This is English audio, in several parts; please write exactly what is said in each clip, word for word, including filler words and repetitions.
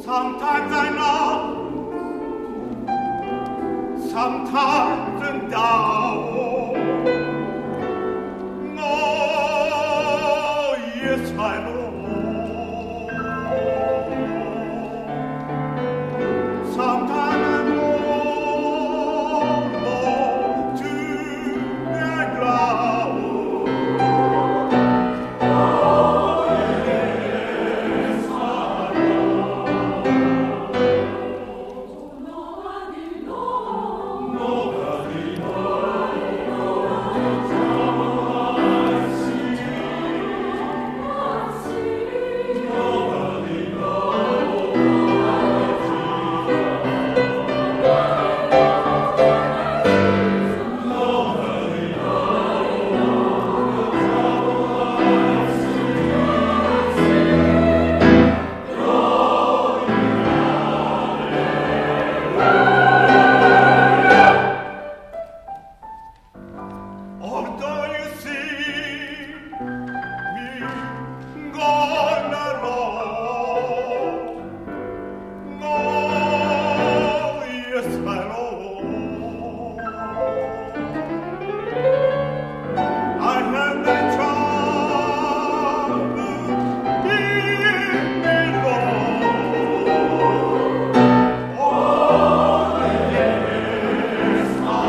Sometimes I know, sometimes in doubt. No, yes, I know. Sometimes I know, know to the ground. Although you see me gone alone, no, yes, my Lord, I have the trouble in me, Lord. Oh, yes, my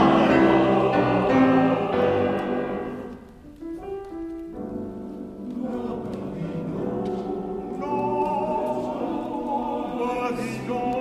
Nobody knows.